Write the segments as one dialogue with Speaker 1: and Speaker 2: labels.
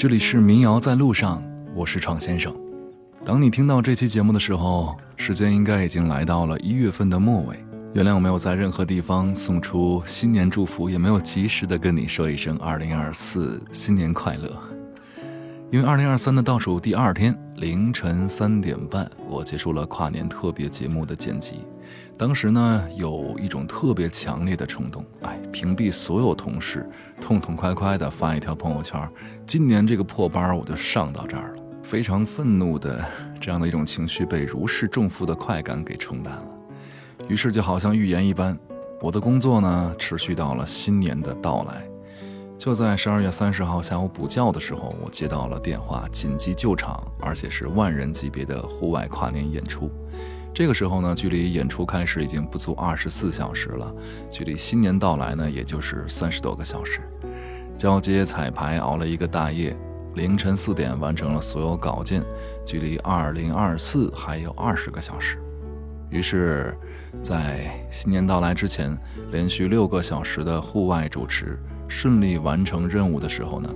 Speaker 1: 这里是民谣在路上，我是闯先生。当你听到这期节目的时候，时间应该已经来到了1月份的末尾。原谅我没有在任何地方送出新年祝福，也没有及时的跟你说一声2024新年快乐。因为2023的倒数第2天凌晨3点半，我结束了跨年特别节目的剪辑。当时呢，有一种特别强烈的冲动，屏蔽所有同事，痛痛快快的发一条朋友圈，今年这个破班我就上到这儿了。非常愤怒的这样的一种情绪被如释重负的快感给冲淡了。于是就好像预言一般，我的工作呢持续到了新年的到来。就在12月30号下午补觉的时候，我接到了电话，紧急救场，而且是万人级别的户外跨年演出。这个时候呢，距离演出开始已经不足24小时了，距离新年到来呢，也就是30多个小时。交接彩排熬了一个大夜，凌晨4点完成了所有稿件，距离2024还有20个小时。于是在新年到来之前，连续6个小时的户外主持顺利完成任务的时候呢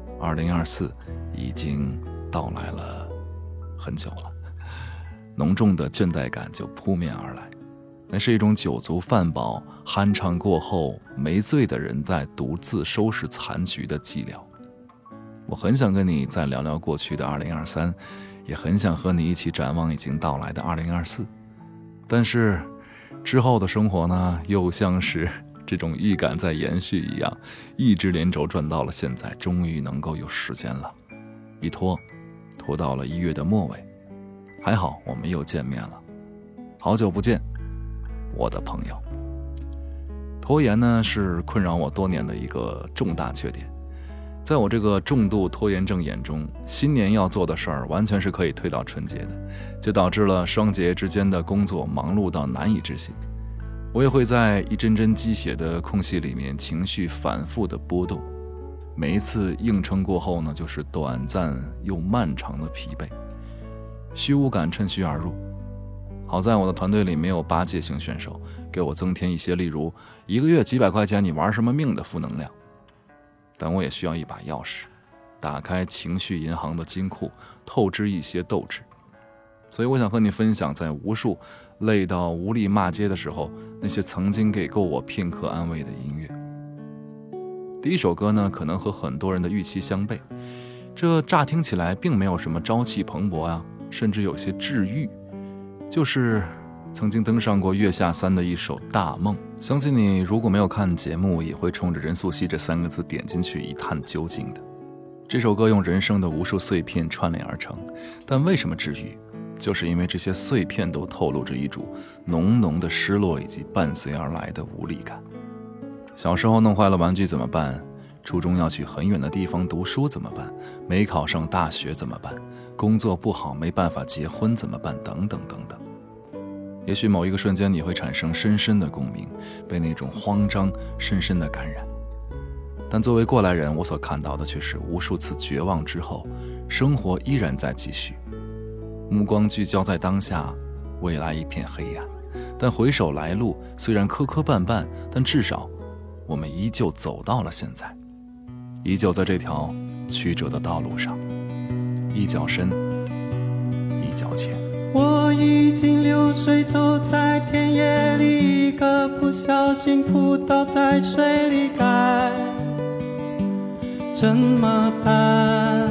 Speaker 1: ，2024已经到来了很久了，浓重的倦怠感就扑面而来。那是一种酒足饭饱酣畅过后没醉的人在独自收拾残局的寂寥。我很想跟你再聊聊过去的2023，也很想和你一起展望已经到来的2024。但是之后的生活呢，又像是这种预感在延续一样，一直连轴转到了现在，终于能够有时间了。一拖到了1月的末尾，还好我们又见面了。好久不见，我的朋友。拖延呢，是困扰我多年的一个重大缺点。在我这个重度拖延症眼中，新年要做的事儿完全是可以推到春节的，就导致了双节之间的工作忙碌到难以置信。我也会在一针针鸡血的空隙里面情绪反复的波动，每一次硬撑过后呢，就是短暂又漫长的疲惫，虚无感趁虚而入。好在我的团队里没有巴结型选手，给我增添一些例如1个月几百块钱你玩什么命的负能量。但我也需要一把钥匙，打开情绪银行的金库，透支一些斗志。所以我想和你分享，在无数累到无力骂街的时候，那些曾经给够我片刻安慰的音乐。第一首歌呢，可能和很多人的预期相悖，这乍听起来并没有什么朝气蓬勃啊，甚至有些治愈，就是曾经登上过月下3的一首《大梦》。相信你如果没有看节目，也会冲着任素汐这3个字点进去一探究竟的。这首歌用人生的无数碎片串联而成，但为什么治愈？就是因为这些碎片都透露着一种浓浓的失落以及伴随而来的无力感。小时候弄坏了玩具怎么办？初中要去很远的地方读书怎么办？没考上大学怎么办？工作不好没办法结婚怎么办？等等等等。也许某一个瞬间你会产生深深的共鸣，被那种慌张深深的感染。但作为过来人，我所看到的却是无数次绝望之后，生活依然在继续。目光聚焦在当下，未来一片黑暗。但回首来路，虽然磕磕绊绊，但至少我们依旧走到了现在，依旧在这条曲折的道路上，一脚深，一脚浅。
Speaker 2: 我已经流水走在田野里，一个不小心扑倒在水里，该怎么办？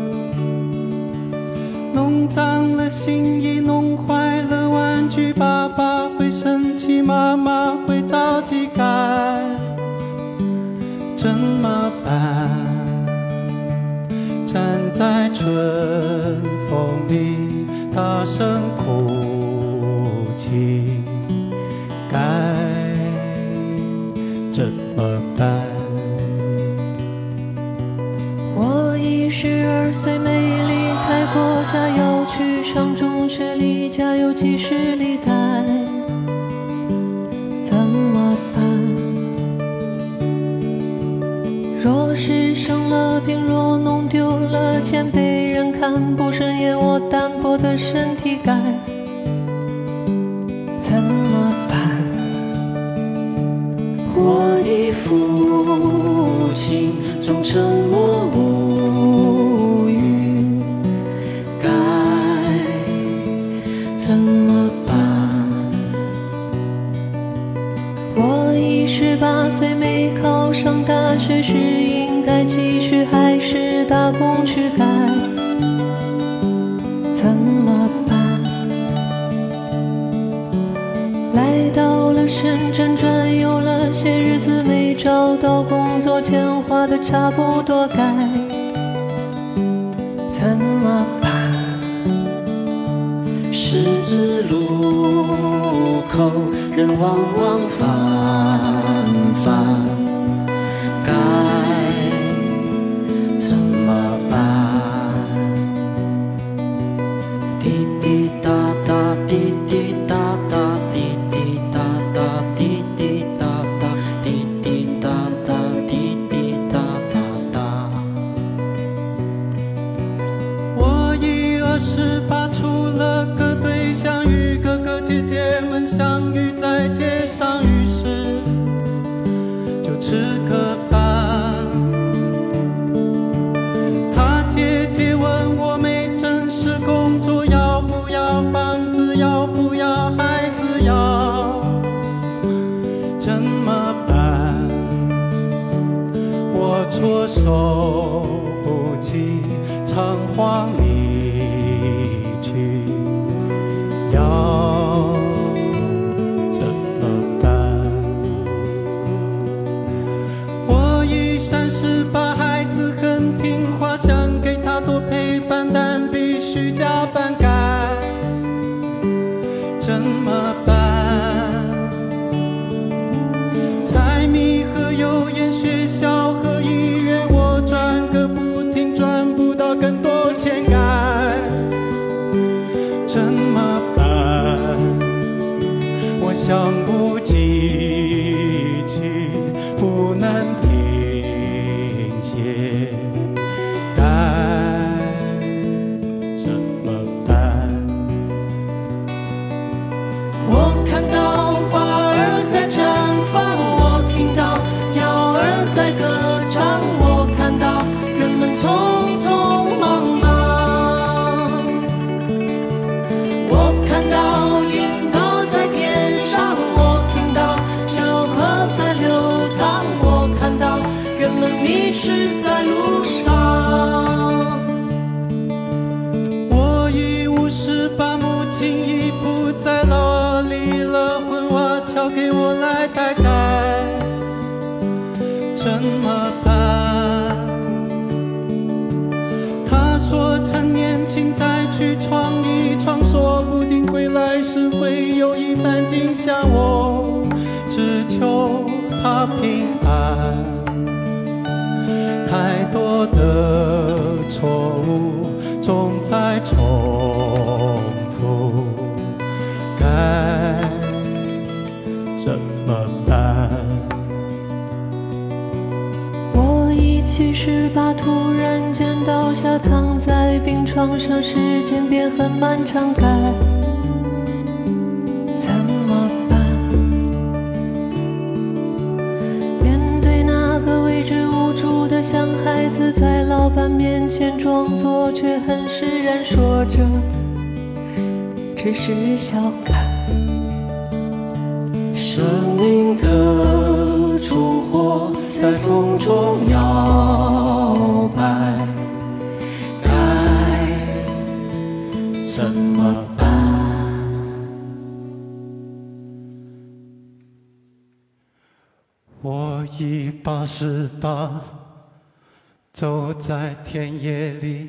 Speaker 2: 弄脏了心意，弄坏了玩具，爸爸会生气，妈妈会着急，该怎么办？站在春风里大声哭泣，该怎么办？
Speaker 3: 我12岁没离开过家，要去上中学，离家有几十里，该怎么办？若是生了病，若弄丢了钱，被人看不顺眼，我单薄的身体该怎么办？我的父亲总沉默无岁时应该继续还是打工去改？怎么办？来到了深圳转悠了些日子，没找到工作，钱花的差不多该怎么办？
Speaker 2: 十字路口人往往繁繁，该怎么办？滴滴答答，滴滴答答，滴滴答答，滴滴答答，滴滴答答，滴滴答答答。我已28，除了个对象，与哥哥姐姐们相遇在街上，于是就吃个饭。他姐姐问我没正式工作，要不要房子，要不要孩子，要怎么办？我措手不及，仓皇离去，要怎么办？我已38，孩子很听话，想给他多陪伴，但必须加班，该怎么办？柴米和油盐，学校和医院，我转个不停，赚不到更多钱，该怎么办？我想不记起，不能停歇，该怎么办？我看到花儿在绽放，我听到鸟儿在歌唱，我看到人们匆匆忙忙，我看到云朵在天上，我听到小河在流淌，我看到人们迷失在路上。我已58，母亲已不在了，离了婚，娃交给我来带，该怎么办？他说趁年轻再去闯一闯，说不定归来时会有一番景象，我只求他平安。太多的错误总在重复，该怎么办？
Speaker 3: 我已78，突然间倒下，躺在病床上，时间变很漫长，该怎么办？面对那个未知无助的像孩子，在老板面前装作，却很释然，说着只是小看。
Speaker 2: 生命的烛火在风中摇摆，该怎么办？我已88，走在田野里，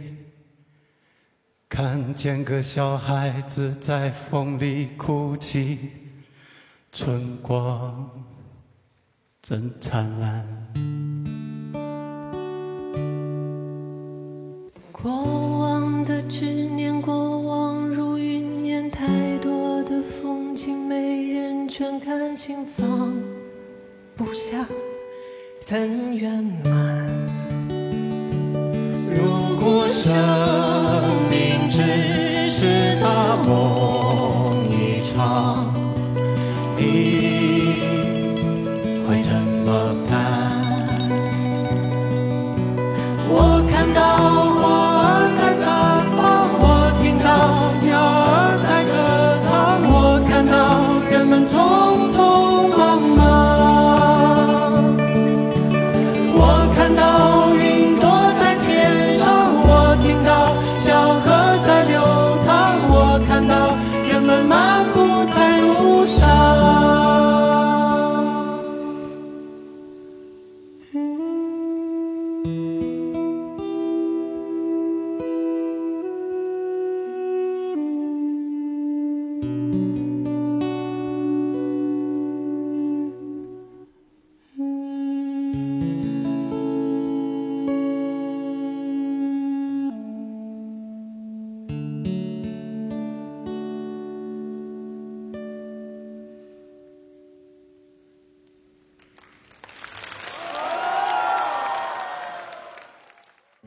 Speaker 2: 看见个小孩子在风里哭泣，春光真灿烂。
Speaker 3: 过往的执念，过往如云烟，太多的风景没人全看清，放不下怎圆满？
Speaker 2: 如果生命只是大梦一场，你会怎么办？我看到花儿在绽放，我听到鸟儿在歌唱，我看到人们匆匆忙忙，我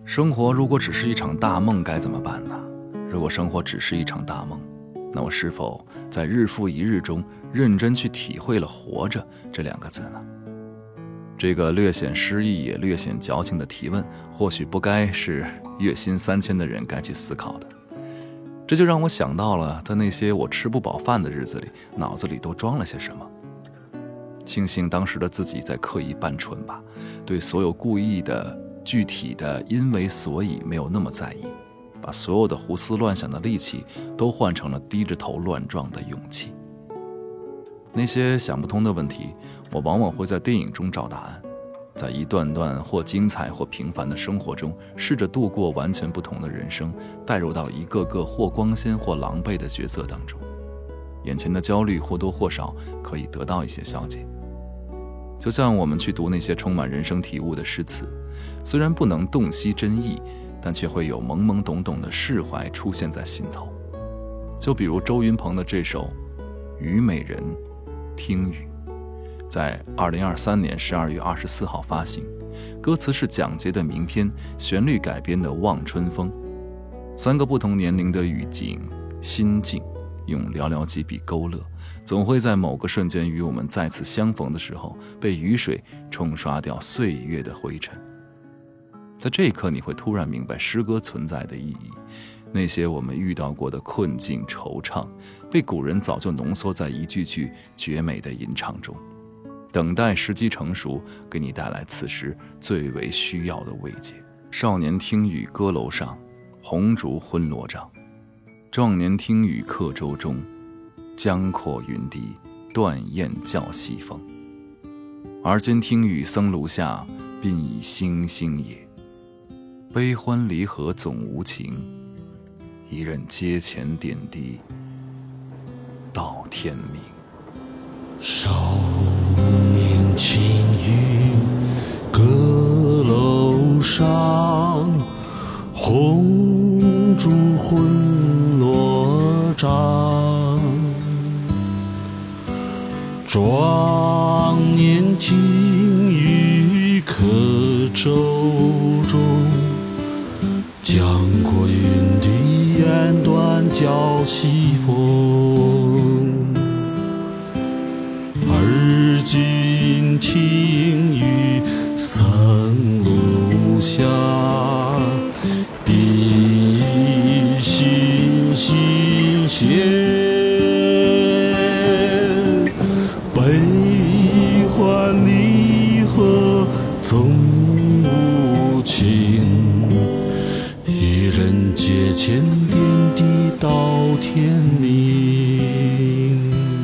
Speaker 1: 生活如果只是一场大梦该怎么办呢？如果生活只是一场大梦，那我是否在日复一日中认真去体会了活着这2个字呢？这个略显诗意也略显矫情的提问，或许不该是月薪3000的人该去思考的。这就让我想到了，在那些我吃不饱饭的日子里，脑子里都装了些什么。庆幸当时的自己在刻意扮蠢吧，对所有故意的具体的因为所以没有那么在意，把所有的胡思乱想的力气都换成了低着头乱撞的勇气。那些想不通的问题，我往往会在电影中找答案，在一段段或精彩或平凡的生活中，试着度过完全不同的人生，带入到一个个或光鲜或狼狈的角色当中，眼前的焦虑或多或少可以得到一些消解。就像我们去读那些充满人生体悟的诗词，虽然不能洞悉真意，但却会有懵懵懂懂的释怀出现在心头。就比如周云鹏的这首《虞美人·听雨》，在2023年12月24号发行，歌词是蒋捷的名篇，旋律改编的《望春风》。3个不同年龄的语境、心境，用寥寥几笔勾勒，总会在某个瞬间与我们再次相逢的时候，被雨水冲刷掉岁月的灰尘。在这一刻，你会突然明白诗歌存在的意义。那些我们遇到过的困境、惆怅，被古人早就浓缩在一句句绝美的吟唱中，等待时机成熟，给你带来此时最为需要的慰藉。少年听雨歌楼上，红烛昏罗帐。壮年听雨客舟中，江阔云低，断雁叫西风。而今听雨僧庐下，鬓已星星也。悲欢离合总无情，一人阶前点滴，到天明。
Speaker 2: 少年听雨歌楼上，红烛昏罗帐。壮年听雨客舟中，江阔云低，雁断叫西风。而今听雨僧庐下，鬓已星星斜。悲欢离合总无情，一人阶前点滴到天明。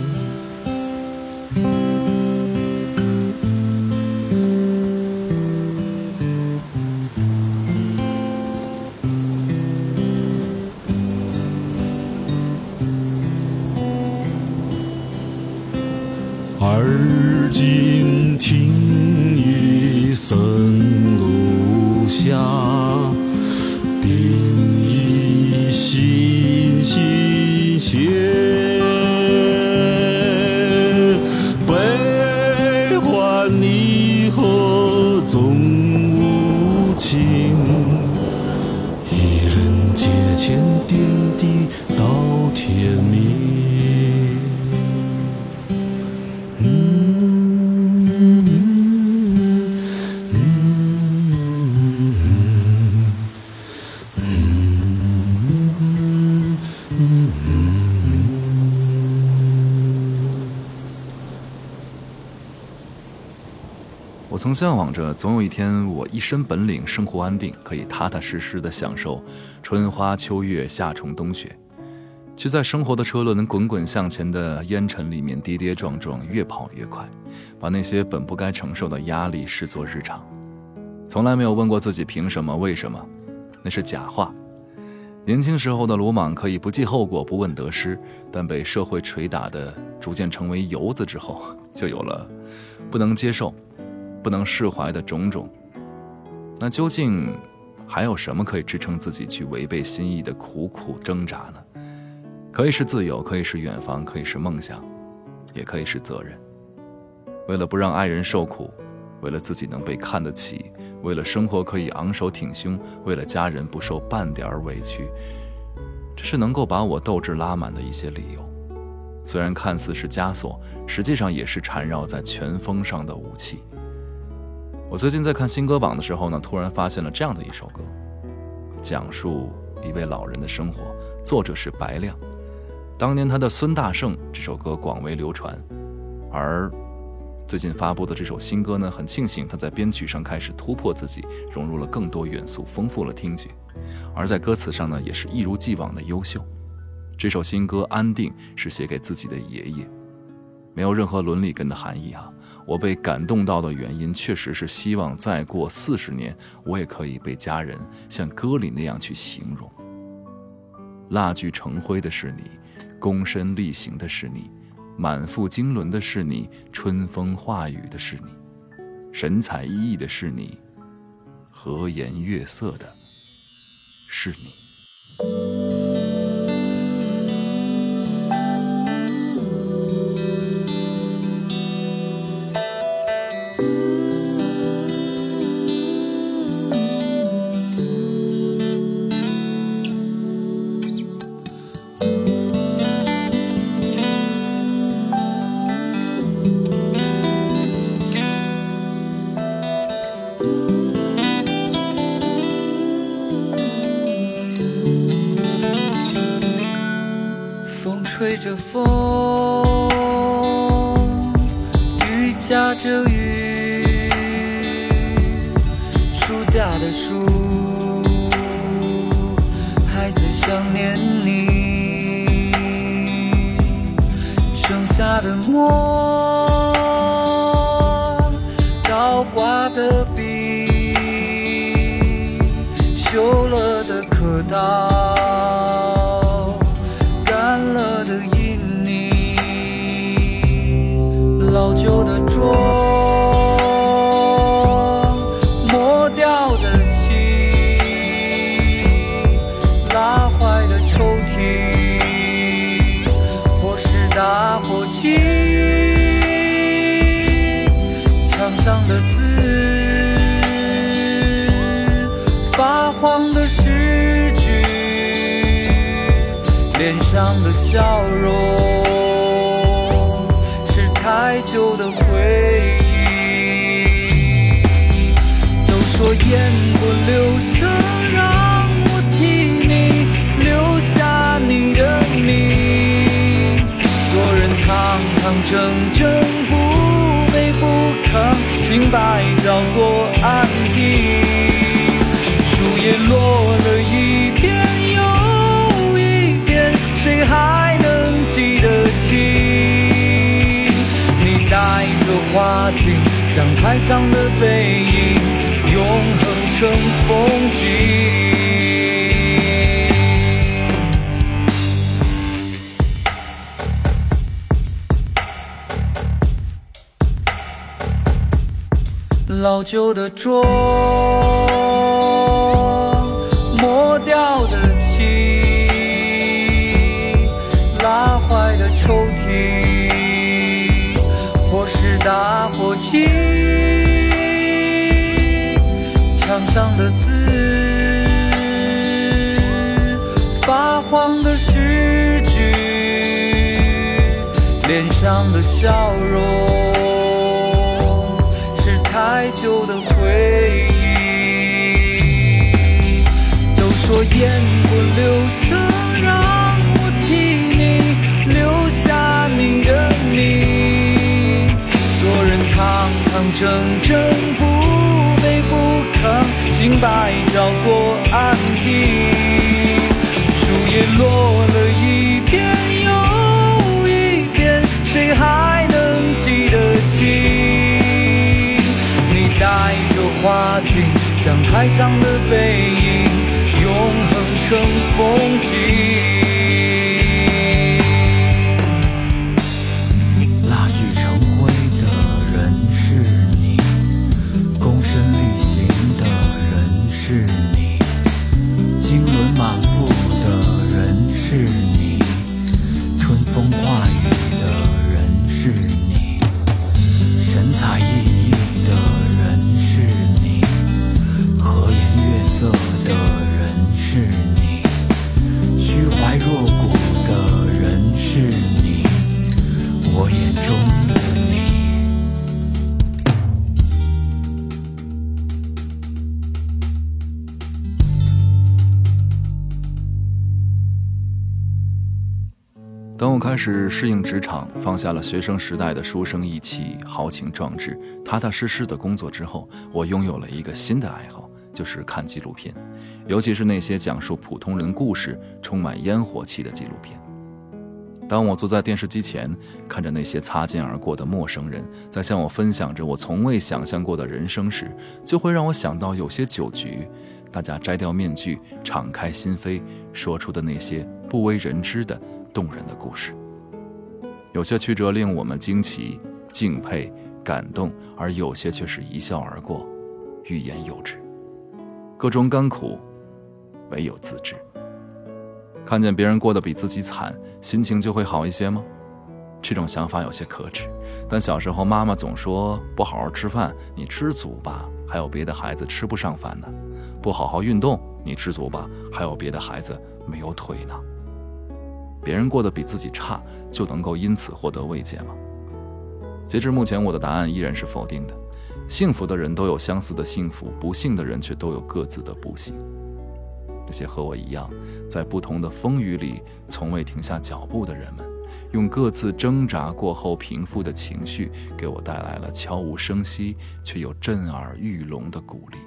Speaker 2: 而今听雨僧庐下，鬓已星星斜。悲欢离合总无情，一人阶前点滴到天明。
Speaker 1: 我曾向往着总有一天我一身本领，生活安定，可以踏踏实实地享受春花秋月夏虫冬雪，却在生活的车轮滚滚向前的烟尘里面跌跌撞撞，越跑越快，把那些本不该承受的压力视作日常。从来没有问过自己凭什么为什么，那是假话。年轻时候的鲁莽可以不计后果，不问得失，但被社会捶打的逐渐成为游子之后，就有了不能接受不能释怀的种种。那究竟还有什么可以支撑自己去违背心意的苦苦挣扎呢？可以是自由，可以是远方，可以是梦想，也可以是责任。为了不让爱人受苦，为了自己能被看得起， 为了生活可以昂首挺胸，为了家人不受半点委屈，这是能够把我斗志拉满的一些理由。虽然看似是枷锁，实际上也是缠绕在拳锋上的武器。我最近在看新歌榜的时候呢，突然发现了这样的一首歌，讲述一位老人的生活，作者是白亮。当年他的《孙大圣》这首歌广为流传，而最近发布的这首新歌呢，很庆幸他在编曲上开始突破自己，融入了更多元素，丰富了听觉，而在歌词上呢，也是一如既往的优秀。这首新歌《安定》是写给自己的爷爷，没有任何伦理根的含义啊。我被感动到的原因，确实是希望再过40年，我也可以被家人像歌里那样去形容。蜡炬成灰的是你，躬身力行的是你，满腹经纶的是你，春风化雨的是你，神采奕奕的是你，和颜悦色的是你。
Speaker 4: 吹着风，雨夹着雨，暑假的树还在想念你，剩下的墨，倒挂的笔，锈了的刻刀，干了的印泥，老旧的桌，磨掉的漆，拉坏的抽屉，或是打火机，墙上的字，发黄的诗句，脸上的笑容，是太久的回忆。都说言不留声，让我替你留下你的名，做人堂堂正正，不卑不亢，清白叫做安定。树叶落了一遍又谁还能记得起？你带着花镜，将台上的背影永恒成风景。老旧的桌，磨掉的拉坏的抽屉，或是打火机，墙上的字，发黄的诗句，脸上的笑容，是太久的回忆。都说言不留声，让留下你的名，做人堂堂正正，不卑不亢，清白叫做安定。树叶落了一遍又一遍，谁还能记得起？你带着花镜，将台上的背影永恒成风景。
Speaker 1: 当我开始适应职场，放下了学生时代的书生意气、豪情壮志，踏踏实实的工作之后，我拥有了一个新的爱好，就是看纪录片，尤其是那些讲述普通人故事、充满烟火气的纪录片。当我坐在电视机前，看着那些擦肩而过的陌生人在向我分享着我从未想象过的人生时，就会让我想到有些酒局，大家摘掉面具，敞开心扉，说出的那些不为人知的动人的故事。有些曲折令我们惊奇、敬佩、感动，而有些却是一笑而过，欲言又止。各种甘苦，唯有自知。看见别人过得比自己惨，心情就会好一些吗？这种想法有些可耻，但小时候妈妈总说，不好好吃饭，你知足吧，还有别的孩子吃不上饭呢；不好好运动，你知足吧，还有别的孩子没有腿呢。别人过得比自己差，就能够因此获得慰藉吗？截至目前，我的答案依然是否定的。幸福的人都有相似的幸福，不幸的人却都有各自的不幸。那些和我一样，在不同的风雨里从未停下脚步的人们，用各自挣扎过后平复的情绪，给我带来了悄无声息却又震耳欲聋的鼓励。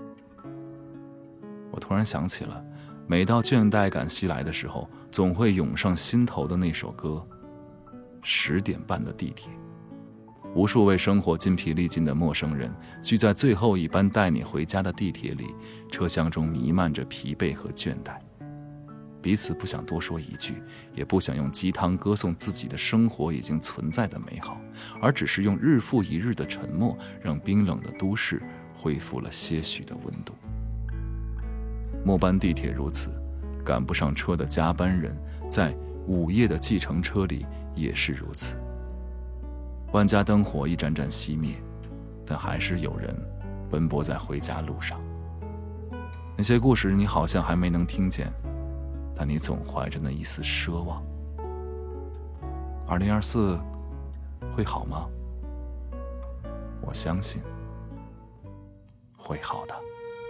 Speaker 1: 我突然想起了，每到倦怠感袭来的时候，总会涌上心头的那首歌，10点半的地铁。无数为生活筋疲力尽的陌生人聚在最后一班带你回家的地铁里，车厢中弥漫着疲惫和倦怠，彼此不想多说一句，也不想用鸡汤歌颂自己的生活已经存在的美好，而只是用日复一日的沉默，让冰冷的都市恢复了些许的温度。末班地铁如此，赶不上车的加班人在午夜的计程车里也是如此。万家灯火一盏盏熄灭，但还是有人奔波在回家路上。那些故事你好像还没能听见，但你总怀着那一丝奢望。2024会好吗？我相信会好的。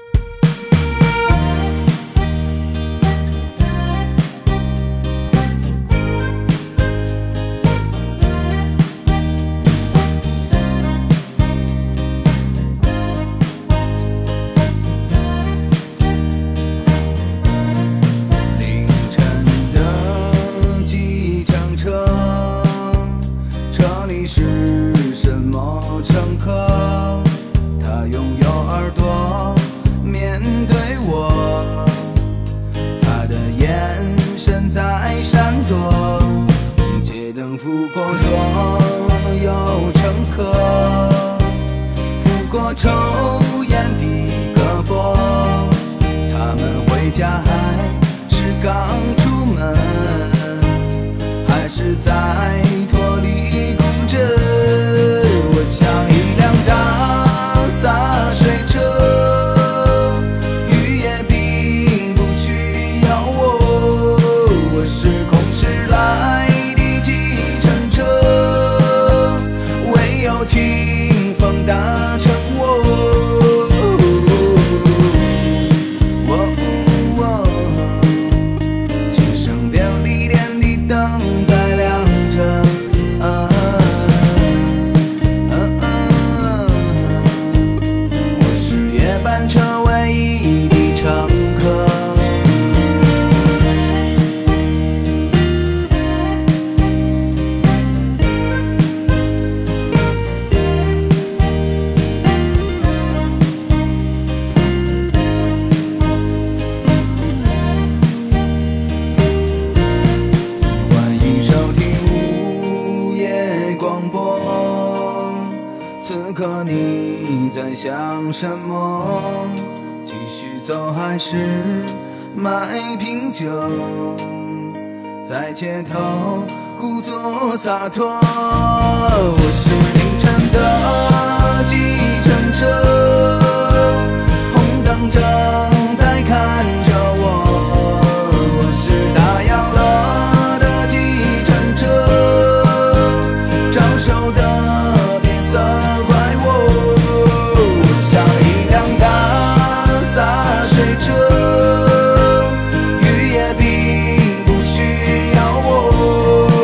Speaker 4: 他拥有耳朵面对我，他的眼神在闪躲，街灯拂过所有乘客，拂过抽烟的胳膊，他们回家还是刚出门，还是在脱离古镇。我像一辆大洒水车，雨也并不需要我，我是空驶来的计程车，唯有清风搭乘我。轻声点里点的灯在亮着。班车唯一的乘客，欢迎收听午夜广播。此刻你在想什么？继续走还是买瓶酒，在街头故作洒脱。我是凌晨的计程车，红灯正在看着我。我是打烊了的计程车，招手的车，雨也并不需要我。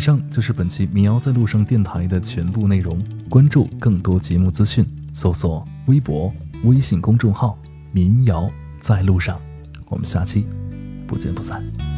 Speaker 1: 上就是本期民谣在路上电台的全部内容。关注更多节目资讯，搜索微博、微信公众号民谣在路上。我们下期不见不散。